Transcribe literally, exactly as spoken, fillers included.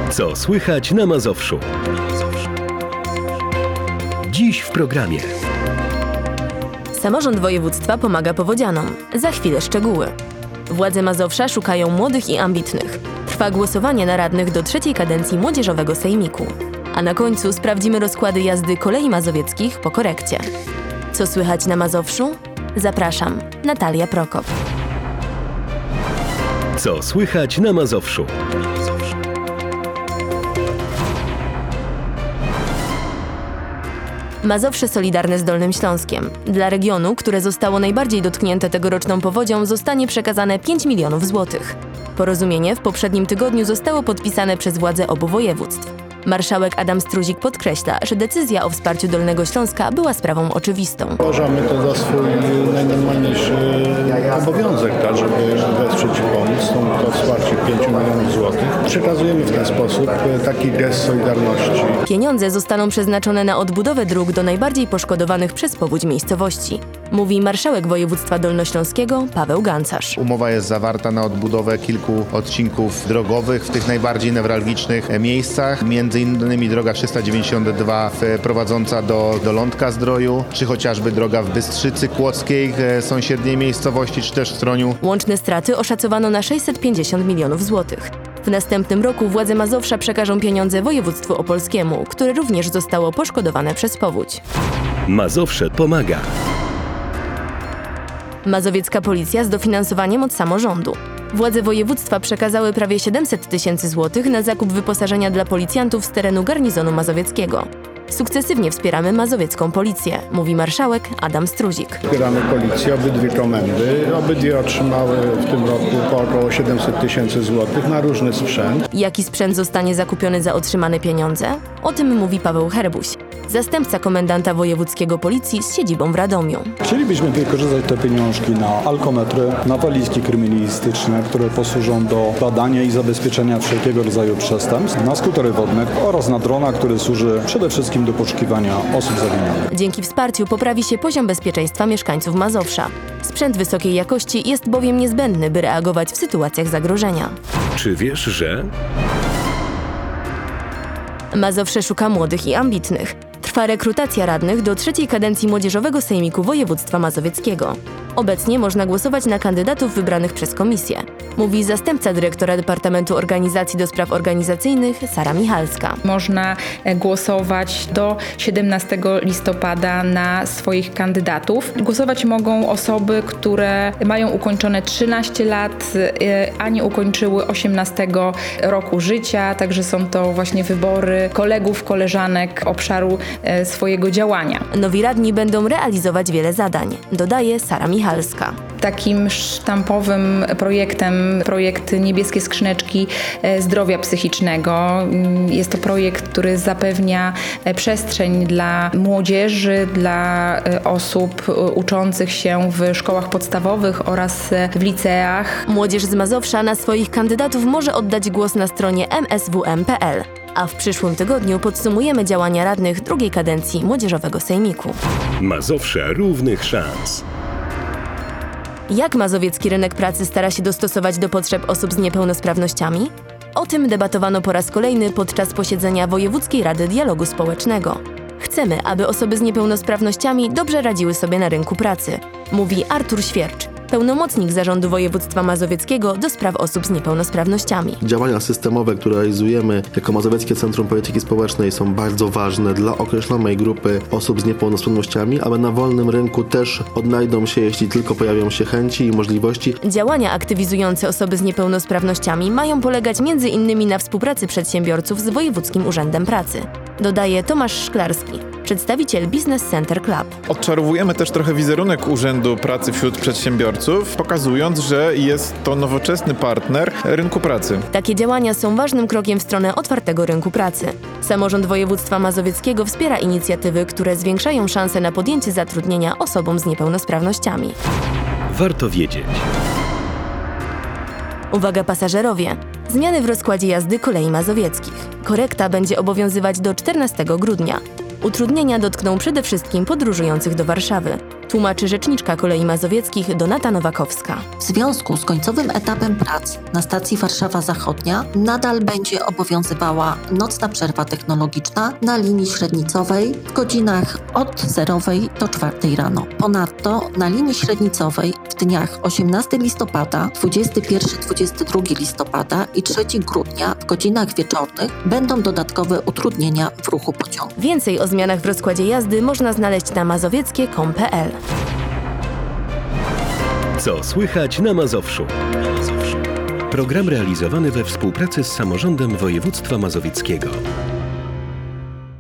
Co słychać na Mazowszu? Dziś w programie. Samorząd województwa pomaga powodzianom. Za chwilę szczegóły. Władze Mazowsza szukają młodych i ambitnych. Trwa głosowanie na radnych do trzeciej kadencji Młodzieżowego Sejmiku. A na końcu sprawdzimy rozkłady jazdy kolei mazowieckich po korekcie. Co słychać na Mazowszu? Zapraszam, Natalia Prokop. Co słychać na Mazowszu? Mazowsze solidarne z Dolnym Śląskiem. Dla regionu, które zostało najbardziej dotknięte tegoroczną powodzią, zostanie przekazane pięć milionów złotych. Porozumienie w poprzednim tygodniu zostało podpisane przez władze obu województw. Marszałek Adam Struzik podkreśla, że decyzja o wsparciu Dolnego Śląska była sprawą oczywistą. Uważamy to za swój najnormalniejszy obowiązek, tak, żeby wesprzeć i pomóc. Stąd to wsparcie pięć milionów złotych. Przekazujemy w ten sposób taki gest solidarności. Pieniądze zostaną przeznaczone na odbudowę dróg do najbardziej poszkodowanych przez powódź miejscowości, mówi marszałek województwa dolnośląskiego Paweł Gancarz. Umowa jest zawarta na odbudowę kilku odcinków drogowych w tych najbardziej newralgicznych miejscach. Między innymi droga trzysta dziewięćdziesiąt dwa prowadząca do, do Lądka-Zdroju, czy chociażby droga w Bystrzycy Kłodzkiej, sąsiedniej miejscowości, czy też w Stroniu. Łączne straty oszacowano na sześćset pięćdziesiąt milionów złotych. W następnym roku władze Mazowsza przekażą pieniądze województwu opolskiemu, które również zostało poszkodowane przez powódź. Mazowsze pomaga. Mazowiecka policja z dofinansowaniem od samorządu. Władze województwa przekazały prawie siedemset tysięcy złotych na zakup wyposażenia dla policjantów z terenu garnizonu mazowieckiego. Sukcesywnie wspieramy mazowiecką policję, mówi marszałek Adam Struzik. Wspieramy policję, obydwie komendy. Obydwie otrzymały w tym roku po około siedemset tysięcy złotych na różny sprzęt. Jaki sprzęt zostanie zakupiony za otrzymane pieniądze? O tym mówi Paweł Herbuś, zastępca komendanta wojewódzkiego policji z siedzibą w Radomiu. Chcielibyśmy wykorzystać te pieniążki na alkometry, na walizki kryminalistyczne, które posłużą do badania i zabezpieczenia wszelkiego rodzaju przestępstw, na skutery wodne oraz na drona, który służy przede wszystkim do poszukiwania osób zaginionych. Dzięki wsparciu poprawi się poziom bezpieczeństwa mieszkańców Mazowsza. Sprzęt wysokiej jakości jest bowiem niezbędny, by reagować w sytuacjach zagrożenia. Czy wiesz, że... Mazowsze szuka młodych i ambitnych. Trwa rekrutacja radnych do trzeciej kadencji Młodzieżowego Sejmiku Województwa Mazowieckiego. Obecnie można głosować na kandydatów wybranych przez komisję, mówi zastępca dyrektora Departamentu Organizacji do Spraw Organizacyjnych Sara Michalska. Można głosować do siedemnastego listopada na swoich kandydatów. Głosować mogą osoby, które mają ukończone trzynaście lat, a nie ukończyły osiemnastego roku życia, także są to właśnie wybory kolegów, koleżanek obszaru swojego działania. Nowi radni będą realizować wiele zadań, dodaje Sara Michalska. Takim sztampowym projektem, projekt Niebieskie Skrzyneczki Zdrowia Psychicznego. Jest to projekt, który zapewnia przestrzeń dla młodzieży, dla osób uczących się w szkołach podstawowych oraz w liceach. Młodzież z Mazowsza na swoich kandydatów może oddać głos na stronie m s w m kropka p l. A w przyszłym tygodniu podsumujemy działania radnych drugiej kadencji Młodzieżowego Sejmiku. Mazowsze równych szans. Jak mazowiecki rynek pracy stara się dostosować do potrzeb osób z niepełnosprawnościami? O tym debatowano po raz kolejny podczas posiedzenia Wojewódzkiej Rady Dialogu Społecznego. Chcemy, aby osoby z niepełnosprawnościami dobrze radziły sobie na rynku pracy, mówi Artur Świercz, pełnomocnik Zarządu Województwa Mazowieckiego do spraw osób z niepełnosprawnościami. Działania systemowe, które realizujemy jako Mazowieckie Centrum Polityki Społecznej, są bardzo ważne dla określonej grupy osób z niepełnosprawnościami, ale na wolnym rynku też odnajdą się, jeśli tylko pojawią się chęci i możliwości. Działania aktywizujące osoby z niepełnosprawnościami mają polegać między innymi na współpracy przedsiębiorców z Wojewódzkim Urzędem Pracy, dodaje Tomasz Szklarski, przedstawiciel Business Center Club. Odczarowujemy też trochę wizerunek Urzędu Pracy wśród przedsiębiorców, pokazując, że jest to nowoczesny partner rynku pracy. Takie działania są ważnym krokiem w stronę otwartego rynku pracy. Samorząd Województwa Mazowieckiego wspiera inicjatywy, które zwiększają szanse na podjęcie zatrudnienia osobom z niepełnosprawnościami. Warto wiedzieć. Uwaga pasażerowie! Zmiany w rozkładzie jazdy kolei mazowieckich. Korekta będzie obowiązywać do czternastego grudnia. Utrudnienia dotkną przede wszystkim podróżujących do Warszawy. tłumaczy rzeczniczka Kolei Mazowieckich Donata Nowakowska. W związku z końcowym etapem prac na stacji Warszawa Zachodnia nadal będzie obowiązywała nocna przerwa technologiczna na linii średnicowej w godzinach od zerowej do czwartej rano. Ponadto na linii średnicowej w dniach osiemnastego listopada, dwudziestego pierwszego dwudziestego drugiego listopada i trzeciego grudnia w godzinach wieczornych będą dodatkowe utrudnienia w ruchu pociągu. Więcej o zmianach w rozkładzie jazdy można znaleźć na mazowieckie kropka com kropka pe el. Co słychać na Mazowszu? Program realizowany we współpracy z Samorządem Województwa Mazowieckiego.